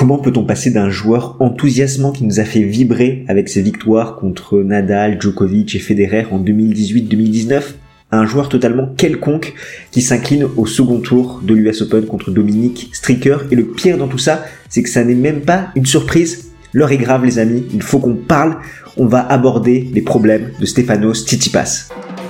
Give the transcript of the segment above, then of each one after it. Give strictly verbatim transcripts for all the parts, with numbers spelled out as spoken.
Comment peut-on passer d'un joueur enthousiasmant qui nous a fait vibrer avec ses victoires contre Nadal, Djokovic et Federer en deux mille dix-huit deux mille dix-neuf à un joueur totalement quelconque qui s'incline au second tour de l'U S Open contre Dominic Stricker? Et le pire dans tout ça, c'est que ça n'est même pas une surprise. L'heure est grave les amis, il faut qu'on parle. On va aborder les problèmes de Stefanos Tsitsipas.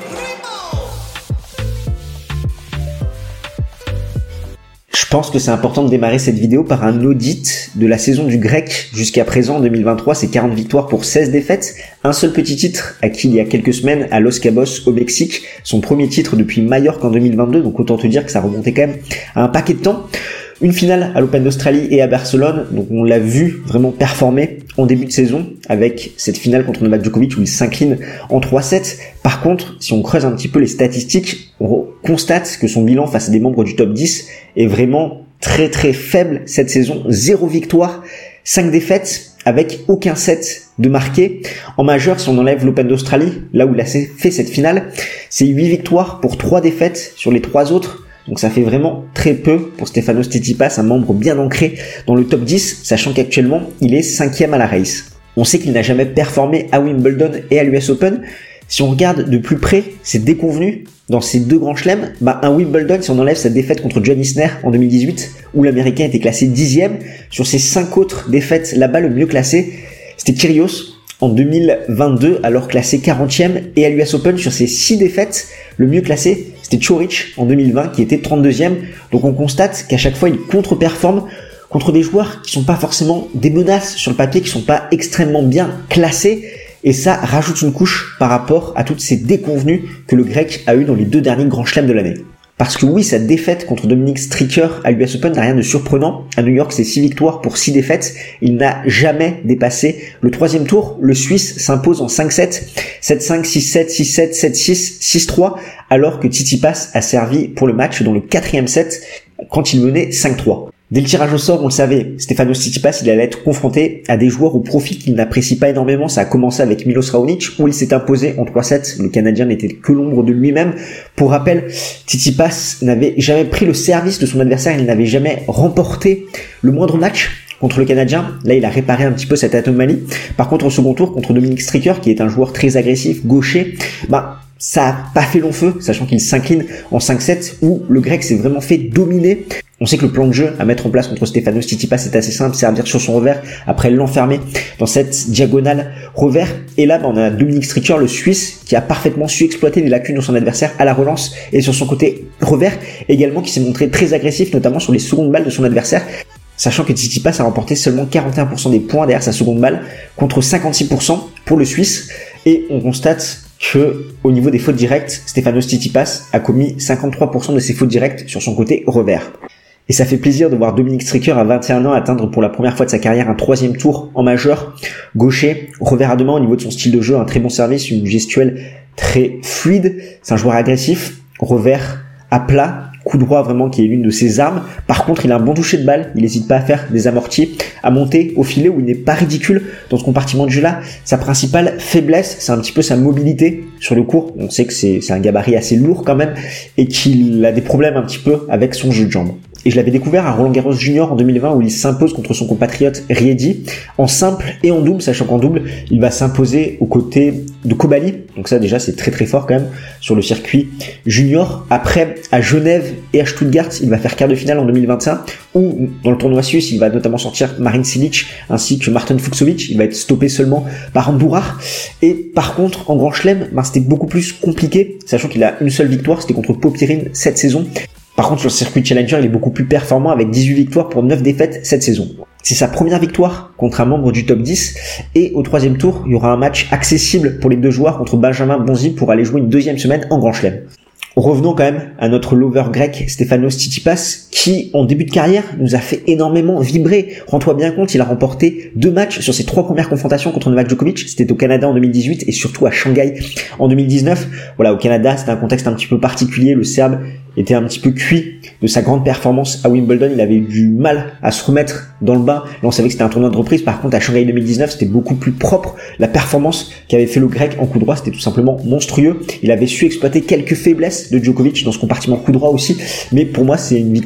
Je pense que c'est important de démarrer cette vidéo par un audit de la saison du grec jusqu'à présent en deux mille vingt-trois. C'est quarante victoires pour seize défaites. Un seul petit titre acquis il y a quelques semaines à Los Cabos au Mexique. Son premier titre depuis Majorque en deux mille vingt-deux. Donc autant te dire que ça remontait quand même à un paquet de temps. Une finale à l'Open d'Australie et à Barcelone, donc on l'a vu vraiment performer en début de saison avec cette finale contre Novak Djokovic où il s'incline en trois sept. Par contre, si on creuse un petit peu les statistiques, on constate que son bilan face à des membres du top dix est vraiment très très faible cette saison. Zéro victoire, cinq défaites avec aucun set de marqué. En majeur, si on enlève l'Open d'Australie, là où il a fait cette finale, c'est huit victoires pour trois défaites sur les trois autres. Donc ça fait vraiment très peu pour Stefanos Tsitsipas, un membre bien ancré dans le top dix, sachant qu'actuellement il est cinquième à la race. On sait qu'il n'a jamais performé à Wimbledon et à l'U S Open. Si on regarde de plus près ses déconvenus dans ces deux grands chelems, bah un Wimbledon, si on enlève sa défaite contre John Isner en deux mille dix-huit, où l'Américain était classé dixième, sur ses cinq autres défaites là-bas, le mieux classé, c'était Kyrgios en deux mille vingt-deux, alors classé quarantième, et à l'U S Open, sur ses six défaites, le mieux classé, c'était Coric en deux mille vingt, qui était trente-deuxième. Donc on constate qu'à chaque fois, il contre-performe contre des joueurs qui sont pas forcément des menaces sur le papier, qui sont pas extrêmement bien classés, et ça rajoute une couche par rapport à toutes ces déconvenues que le grec a eu dans les deux derniers grands chelems de l'année. Parce que oui, sa défaite contre Dominic Stricker à l'U S Open n'a rien de surprenant. À New York, c'est six victoires pour six défaites. Il n'a jamais dépassé le troisième tour. Le Suisse s'impose en cinq sept, sept cinq, six sept, six sept, sept six, six trois, alors que Tsitsipas a servi pour le match dans le quatrième set quand il menait cinq trois. Dès le tirage au sort, on le savait, Stefanos Tsitsipas, il allait être confronté à des joueurs au profil qu'il n'apprécie pas énormément. Ça a commencé avec Milos Raonic, où il s'est imposé en trois sept. Le Canadien n'était que l'ombre de lui-même. Pour rappel, Tsitsipas n'avait jamais pris le service de son adversaire, il n'avait jamais remporté le moindre match contre le Canadien. Là, il a réparé un petit peu cette anomalie. Par contre, au second tour, contre Dominic Stricker, qui est un joueur très agressif, gaucher, bah, ça a pas fait long feu, sachant qu'il s'incline en cinq sept, où le grec s'est vraiment fait dominer. On sait que le plan de jeu à mettre en place contre Stefanos Tsitsipas c'est assez simple, servir sur son revers, après l'enfermer dans cette diagonale revers. Et là, bah, on a Dominic Stricker, le Suisse, qui a parfaitement su exploiter les lacunes de son adversaire à la relance et sur son côté revers, également qui s'est montré très agressif, notamment sur les secondes balles de son adversaire. Sachant que Tsitsipas a remporté seulement quarante et un pour cent des points derrière sa seconde balle contre cinquante-six pour cent pour le Suisse. Et on constate que au niveau des fautes directes, Stefanos Tsitsipas a commis cinquante-trois pour cent de ses fautes directes sur son côté revers. Et ça fait plaisir de voir Dominic Stricker à vingt et un ans atteindre pour la première fois de sa carrière un troisième tour en majeur, gaucher, revers à deux mains. Au niveau de son style de jeu, un très bon service, une gestuelle très fluide. C'est un joueur agressif, revers à plat, coup droit vraiment qui est l'une de ses armes. Par contre, il a un bon toucher de balle, il n'hésite pas à faire des amortis, à monter au filet où il n'est pas ridicule dans ce compartiment de jeu là. Sa principale faiblesse, c'est un petit peu sa mobilité sur le court. On sait que c'est, c'est un gabarit assez lourd quand même et qu'il a des problèmes un petit peu avec son jeu de jambes. Et je l'avais découvert à Roland Garros Junior en deux mille vingt où il s'impose contre son compatriote Riedi en simple et en double, sachant qu'en double, il va s'imposer aux côtés de Kobali. Donc ça déjà c'est très très fort quand même sur le circuit junior. Après à Genève et à Stuttgart, il va faire quart de finale en deux mille vingt et un où dans le tournoi suisse, il va notamment sortir Marin Cilic ainsi que Martin Fucsovics. Il va être stoppé seulement par Andourar. Et par contre en Grand Chelem, ben, c'était beaucoup plus compliqué, sachant qu'il a une seule victoire, c'était contre Popyrin cette saison. Par contre, sur le circuit Challenger, il est beaucoup plus performant avec dix-huit victoires pour neuf défaites cette saison. C'est sa première victoire contre un membre du top dix et au troisième tour, il y aura un match accessible pour les deux joueurs contre Benjamin Bonzi pour aller jouer une deuxième semaine en Grand Chelem. Revenons quand même à notre lover grec Stefanos Tsitsipas qui, en début de carrière, nous a fait énormément vibrer. Rends-toi bien compte, il a remporté deux matchs sur ses trois premières confrontations contre Novak Djokovic. C'était au Canada en deux mille dix-huit et surtout à Shanghai en deux mille dix-neuf. Voilà, au Canada, c'était un contexte un petit peu particulier. Le Serbe était un petit peu cuit de sa grande performance à Wimbledon. Il avait eu du mal à se remettre dans le bain. Là, on savait que c'était un tournoi de reprise. Par contre, à Shanghai deux mille dix-neuf, c'était beaucoup plus propre. La performance qu'avait fait le grec en coup droit, c'était tout simplement monstrueux. Il avait su exploiter quelques faiblesses de Djokovic dans ce compartiment coup droit aussi. Mais pour moi, c'est une victoire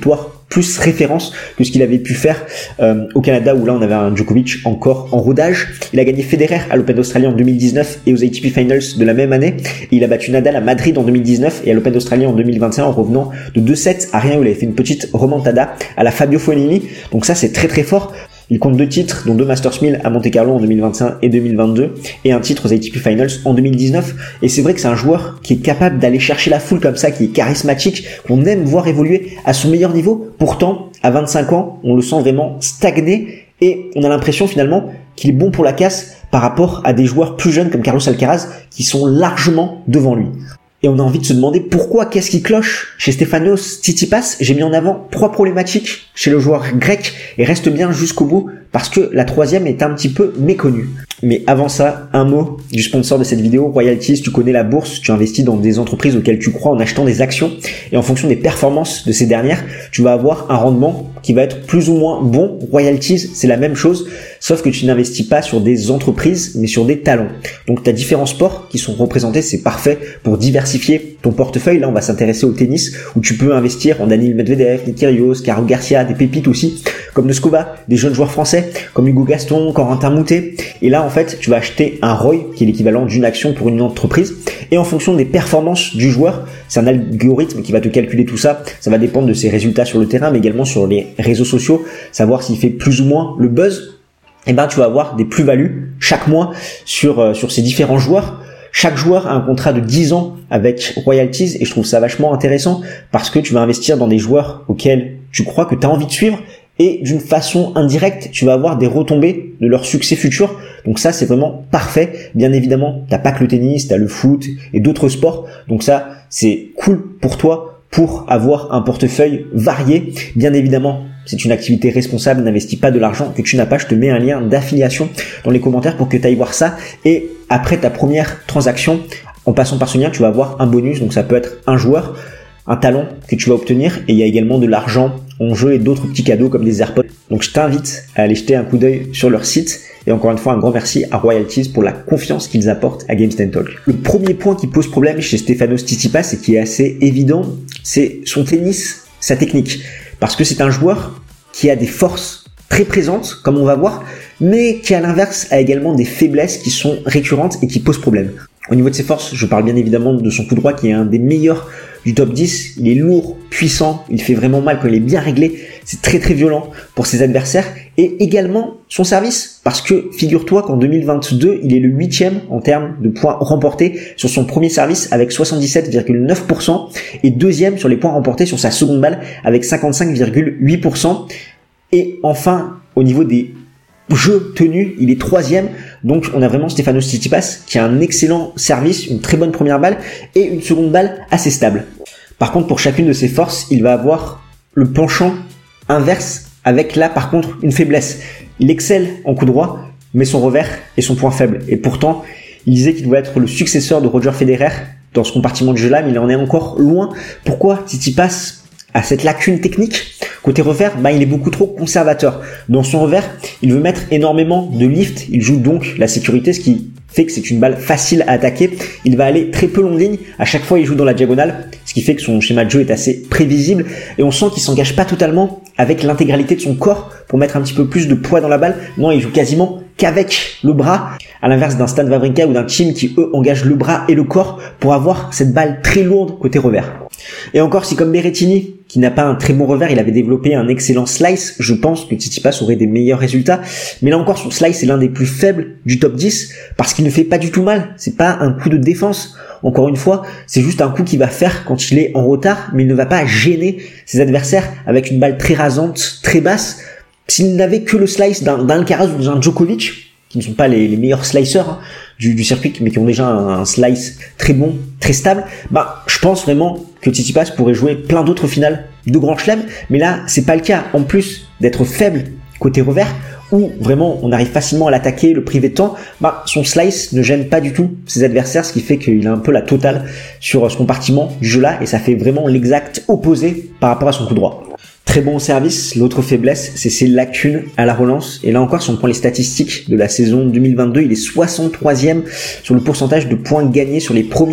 plus référence que ce qu'il avait pu faire euh, au Canada, où là on avait un Djokovic encore en rodage. Il a gagné Federer à l'Open d'Australie en deux mille dix-neuf et aux A T P Finals de la même année. Et il a battu Nadal à Madrid en deux mille dix-neuf et à l'Open d'Australie en deux mille vingt et un en revenant de deux sept à rien, où il avait fait une petite remontada à la Fabio Fognini. Donc ça c'est très très fort. Il compte deux titres, dont deux Masters mille à Monte Carlo en deux mille vingt et un et deux mille vingt-deux, et un titre aux A T P Finals en deux mille dix-neuf. Et c'est vrai que c'est un joueur qui est capable d'aller chercher la foule comme ça, qui est charismatique, qu'on aime voir évoluer à son meilleur niveau. Pourtant, à vingt-cinq ans, on le sent vraiment stagner, et on a l'impression finalement qu'il est bon pour la casse par rapport à des joueurs plus jeunes comme Carlos Alcaraz, qui sont largement devant lui. Et on a envie de se demander pourquoi, qu'est-ce qui cloche chez Stefanos Tsitsipas. J'ai mis en avant trois problématiques chez le joueur grec, et reste bien jusqu'au bout parce que la troisième est un petit peu méconnue. Mais avant ça, un mot du sponsor de cette vidéo, Royalties. Tu connais la bourse, tu investis dans des entreprises auxquelles tu crois en achetant des actions, et en fonction des performances de ces dernières, tu vas avoir un rendement qui va être plus ou moins bon. Royalties, c'est la même chose, sauf que tu n'investis pas sur des entreprises, mais sur des talents. Donc tu as différents sports qui sont représentés, c'est parfait pour diversifier ton portefeuille. Là, on va s'intéresser au tennis, où tu peux investir en Daniil Medvedev, Nick Kyrgios, Caro Garcia, des pépites aussi, comme Noskova, des jeunes joueurs français, comme Hugo Gaston, Corentin Moutet. Et là, en fait, tu vas acheter un R O I, qui est l'équivalent d'une action pour une entreprise. Et en fonction des performances du joueur, c'est un algorithme qui va te calculer tout ça. Ça va dépendre de ses résultats sur le terrain, mais également sur les réseaux sociaux, savoir s'il fait plus ou moins le buzz. Et ben, tu vas avoir des plus-values chaque mois sur, euh, sur ces différents joueurs. Chaque joueur a un contrat de dix ans avec Royalties, et je trouve ça vachement intéressant parce que tu vas investir dans des joueurs auxquels tu crois que tu as envie de suivre, et d'une façon indirecte, tu vas avoir des retombées de leur succès futur. Donc ça, c'est vraiment parfait. Bien évidemment, t'as pas que le tennis, t'as le foot et d'autres sports. Donc ça, c'est cool pour toi, pour avoir un portefeuille varié. Bien évidemment, c'est une activité responsable, n'investis pas de l'argent que tu n'as pas. Je te mets un lien d'affiliation dans les commentaires pour que tu ailles voir ça. Et après ta première transaction, en passant par ce lien, tu vas avoir un bonus. Donc ça peut être un joueur, un talent que tu vas obtenir, et il y a également de l'argent en jeu et d'autres petits cadeaux comme des AirPods. Donc je t'invite à aller jeter un coup d'œil sur leur site, et encore une fois un grand merci à Royalties pour la confiance qu'ils apportent à Games ten Talk. Le premier point qui pose problème chez Stefanos Tsitsipas, et qui est assez évident, c'est son tennis, sa technique, parce que c'est un joueur qui a des forces très présentes, comme on va voir, mais qui à l'inverse a également des faiblesses qui sont récurrentes et qui posent problème. Au niveau de ses forces, je parle bien évidemment de son coup droit qui est un des meilleurs du top dix. Il est lourd, puissant, il fait vraiment mal quand il est bien réglé. C'est très très violent pour ses adversaires. Et également son service, parce que figure-toi qu'en deux mille vingt-deux, il est le huitième en termes de points remportés sur son premier service avec soixante-dix-sept virgule neuf pour cent, et deuxième sur les points remportés sur sa seconde balle avec cinquante-cinq virgule huit pour cent. Et enfin, au niveau des jeux tenus, il est troisième. Donc on a vraiment Stefanos Tsitsipas qui a un excellent service, une très bonne première balle et une seconde balle assez stable. Par contre, pour chacune de ses forces, il va avoir le penchant inverse, avec là par contre une faiblesse. Il excelle en coup droit, mais son revers est son point faible. Et pourtant, il disait qu'il voulait être le successeur de Roger Federer dans ce compartiment de jeu-là, mais il en est encore loin. Pourquoi Tsitsipas a cette lacune technique? Côté revers, bah, il est beaucoup trop conservateur. Dans son revers, il veut mettre énormément de lift. Il joue donc la sécurité, ce qui fait que c'est une balle facile à attaquer. Il va aller très peu longue ligne. À chaque fois, il joue dans la diagonale, ce qui fait que son schéma de jeu est assez prévisible. Et on sent qu'il s'engage pas totalement avec l'intégralité de son corps pour mettre un petit peu plus de poids dans la balle. Non, il joue quasiment qu'avec le bras, à l'inverse d'un Stan Wawrinka ou d'un Thiem qui, eux, engagent le bras et le corps pour avoir cette balle très lourde côté revers. Et encore, si comme Berrettini, qui n'a pas un très bon revers, il avait développé un excellent slice, je pense que Tsitsipas aurait des meilleurs résultats. Mais là encore, son slice est l'un des plus faibles du top dix, parce qu'il ne fait pas du tout mal. C'est pas un coup de défense. Encore une fois, c'est juste un coup qu'il va faire quand il est en retard, mais il ne va pas gêner ses adversaires avec une balle très rasante, très basse. S'il n'avait que le slice d'un, d'un Alcaraz ou d'un Djokovic, qui ne sont pas les, les meilleurs slicers hein, du, du circuit, mais qui ont déjà un, un slice très bon, très stable, bah, je pense vraiment que Tsitsipas pourrait jouer plein d'autres finales de Grand Chelem, mais là, c'est pas le cas. En plus d'être faible côté revers, où vraiment on arrive facilement à l'attaquer, le priver de temps, bah, son slice ne gêne pas du tout ses adversaires, ce qui fait qu'il a un peu la totale sur ce compartiment du jeu-là, et ça fait vraiment l'exact opposé par rapport à son coup droit. Très bon au service. L'autre faiblesse, c'est ses lacunes à la relance. Et là encore, si on prend les statistiques de la saison deux mille vingt-deux, il est soixante-troisième sur le pourcentage de points gagnés sur les premières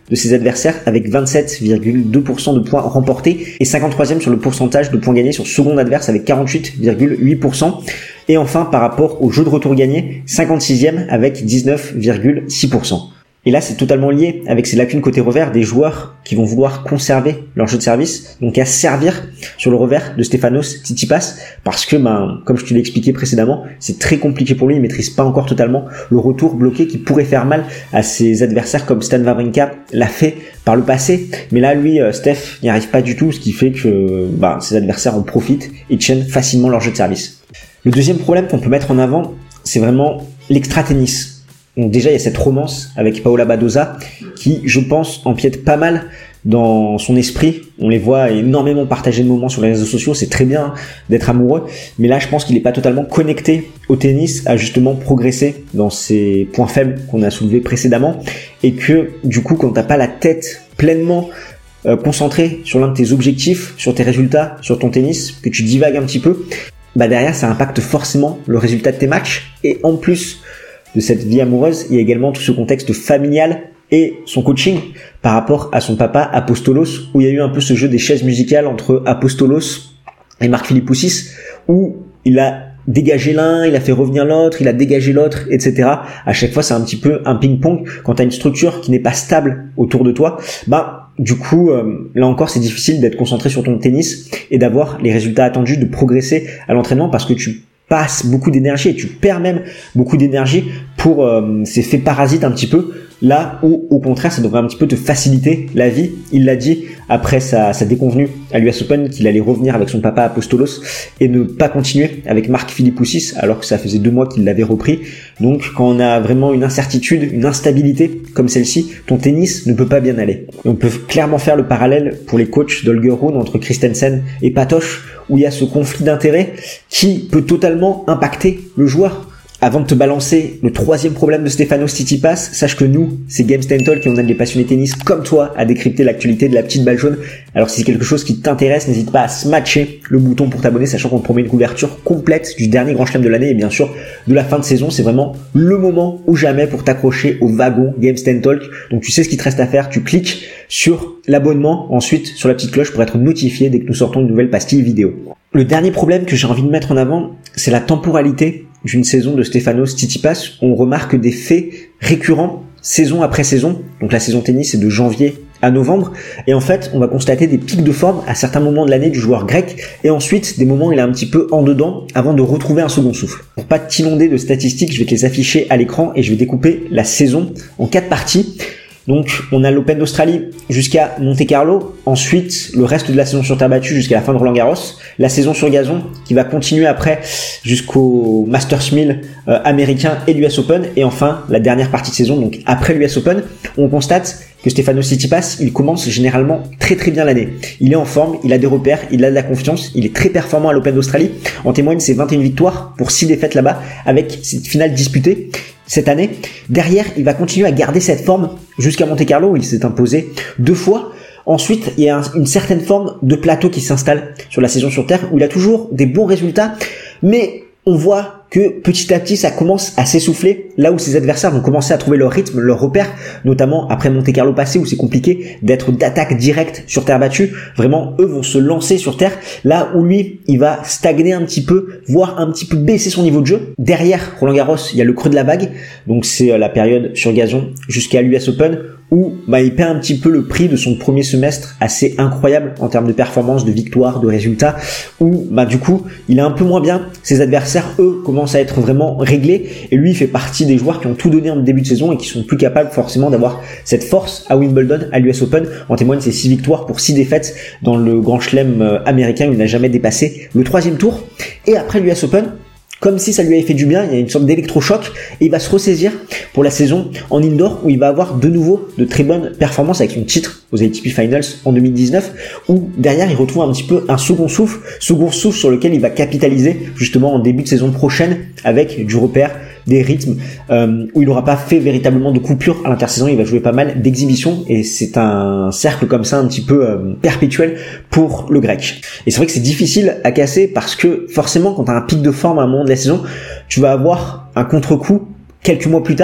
de ses adversaires avec vingt-sept virgule deux pour cent de points remportés et cinquante-troisième sur le pourcentage de points gagnés sur second adverse avec quarante-huit virgule huit pour cent. Et enfin, par rapport au jeu de retour gagné, cinquante-sixième avec dix-neuf virgule six pour cent. Et là, c'est totalement lié avec ces lacunes côté revers des joueurs qui vont vouloir conserver leur jeu de service, donc à servir sur le revers de Stefanos Tsitsipas, parce que, ben, comme je te l'ai expliqué précédemment, c'est très compliqué pour lui, il maîtrise pas encore totalement le retour bloqué qui pourrait faire mal à ses adversaires comme Stan Wawrinka l'a fait par le passé. Mais là, lui, Steph n'y arrive pas du tout, ce qui fait que, ben, ses adversaires en profitent et tiennent facilement leur jeu de service. Le deuxième problème qu'on peut mettre en avant, c'est vraiment l'extra-tennis. Donc déjà, il y a cette romance avec Paola Badosa qui, je pense, empiète pas mal dans son esprit. On les voit énormément partager de moments sur les réseaux sociaux. C'est très bien d'être amoureux. Mais là, je pense qu'il n'est pas totalement connecté au tennis, à justement progresser dans ses points faibles qu'on a soulevés précédemment. Et que, du coup, quand t'as pas la tête pleinement euh, concentrée sur l'un de tes objectifs, sur tes résultats, sur ton tennis, que tu divagues un petit peu, bah derrière, ça impacte forcément le résultat de tes matchs. Et en plus de cette vie amoureuse, il y a également tout ce contexte familial et son coaching par rapport à son papa Apostolos, où il y a eu un peu ce jeu des chaises musicales entre Apostolos et Mark Philippoussis, où il a dégagé l'un, il a fait revenir l'autre, il a dégagé l'autre, et cetera. À chaque fois, c'est un petit peu un ping-pong. Quand tu as une structure qui n'est pas stable autour de toi, bah du coup, euh, là encore, c'est difficile d'être concentré sur ton tennis et d'avoir les résultats attendus, de progresser à l'entraînement parce que tu passes beaucoup d'énergie et tu perds même beaucoup d'énergie pour euh, ces faits parasites un petit peu, là où au contraire ça devrait un petit peu te faciliter la vie. Il l'a dit après sa, sa déconvenue à l'U S Open qu'il allait revenir avec son papa Apostolos et ne pas continuer avec Mark Philippoussis alors que ça faisait deux mois qu'il l'avait repris. Donc quand on a vraiment une incertitude, une instabilité comme celle-ci, ton tennis ne peut pas bien aller. Et on peut clairement faire le parallèle pour les coachs d'Holger Rune entre Christensen et Patoche, où il y a ce conflit d'intérêts qui peut totalement impacter le joueur. Avant de te balancer le troisième problème de Stefanos Tsitsipas, sache que nous, c'est Games ten Talk et on aide les passionnés tennis comme toi à décrypter l'actualité de la petite balle jaune. Alors si c'est quelque chose qui t'intéresse, n'hésite pas à smatcher le bouton pour t'abonner, sachant qu'on te promet une couverture complète du dernier grand chelem de l'année et bien sûr de la fin de saison. C'est vraiment le moment ou jamais pour t'accrocher au wagon Games ten Talk. Donc tu sais ce qu'il te reste à faire, tu cliques sur l'abonnement, ensuite sur la petite cloche pour être notifié dès que nous sortons une nouvelle pastille vidéo. Le dernier problème que j'ai envie de mettre en avant, c'est la temporalité d'une saison de Stefanos Tsitsipas. On remarque des faits récurrents saison après saison. Donc la saison tennis c'est de janvier à novembre. Et en fait, on va constater des pics de forme à certains moments de l'année du joueur grec et ensuite des moments où il est un petit peu en dedans avant de retrouver un second souffle. Pour pas t'inonder de statistiques, je vais te les afficher à l'écran et je vais découper la saison en quatre parties. Donc, on a l'Open d'Australie jusqu'à Monte-Carlo. Ensuite, le reste de la saison sur terre battue jusqu'à la fin de Roland-Garros. La saison sur gazon qui va continuer après jusqu'au Masters mille euh, américain et l'U S Open. Et enfin, la dernière partie de saison, donc après l'U S Open, on constate que Stefanos Tsitsipas, il commence généralement très très bien l'année. Il est en forme, il a des repères, il a de la confiance, il est très performant à l'Open d'Australie. En témoigne ses vingt et une victoires pour six défaites là-bas avec cette finale disputée cette année. Derrière, il va continuer à garder cette forme jusqu'à Monte-Carlo où il s'est imposé deux fois. Ensuite, il y a un, une certaine forme de plateau qui s'installe sur la saison sur terre où il a toujours des bons résultats, mais on voit que petit à petit ça commence à s'essouffler là où ses adversaires vont commencer à trouver leur rythme, leur repère, notamment après Monte-Carlo passé où c'est compliqué d'être d'attaque directe sur terre battue. Vraiment, eux vont se lancer sur terre là où lui, il va stagner un petit peu, voire un petit peu baisser son niveau de jeu. Derrière Roland-Garros, il y a le creux de la vague, donc c'est la période sur gazon jusqu'à l'U S Open où bah, il paie un petit peu le prix de son premier semestre assez incroyable en termes de performance, de victoire, de résultats, où bah, du coup, il est un peu moins bien. Ses adversaires, eux, commencent à être vraiment réglés et lui, il fait partie des joueurs qui ont tout donné en début de saison et qui sont plus capables forcément d'avoir cette force à Wimbledon, à l'U S Open. En témoignent ses six victoires pour six défaites dans le grand chelem américain où il n'a jamais dépassé le troisième tour. Et après l'U S Open, comme si ça lui avait fait du bien, il y a une sorte d'électrochoc et il va se ressaisir pour la saison en indoor où il va avoir de nouveau de très bonnes performances avec son titre aux A T P Finals en deux mille dix-neuf où derrière il retrouve un petit peu un second souffle, second souffle sur lequel il va capitaliser justement en début de saison prochaine avec du repère, des rythmes euh, où il n'aura pas fait véritablement de coupure à l'intersaison, il va jouer pas mal d'exhibitions et c'est un cercle comme ça un petit peu euh, perpétuel pour le grec. Et c'est vrai que c'est difficile à casser parce que forcément quand tu as un pic de forme à un moment de la saison, tu vas avoir un contre-coup quelques mois plus tard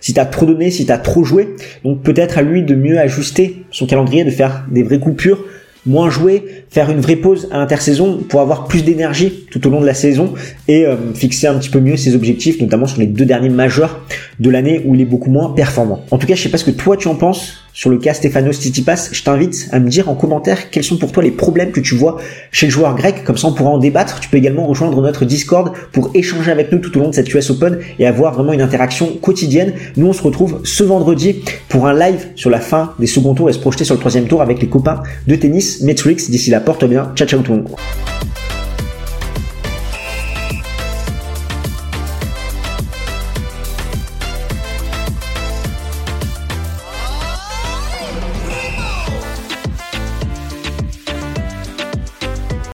si t'as trop donné, si t'as trop joué. Donc peut-être à lui de mieux ajuster son calendrier, de faire des vraies coupures, moins jouer, faire une vraie pause à l'intersaison pour avoir plus d'énergie tout au long de la saison et euh, fixer un petit peu mieux ses objectifs, notamment sur les deux derniers majeurs de l'année où il est beaucoup moins performant. En tout cas, je sais pas ce que toi tu en penses sur le cas Stefanos Tsitsipas. Je t'invite à me dire en commentaire quels sont pour toi les problèmes que tu vois chez le joueur grec, comme ça on pourra en débattre. Tu peux également rejoindre notre Discord pour échanger avec nous tout au long de cette U S Open et avoir vraiment une interaction quotidienne. Nous on se retrouve ce vendredi pour un live sur la fin des seconds tours et se projeter sur le troisième tour avec les copains de tennis Matrix. D'ici là, porte bien, ciao ciao tout le monde.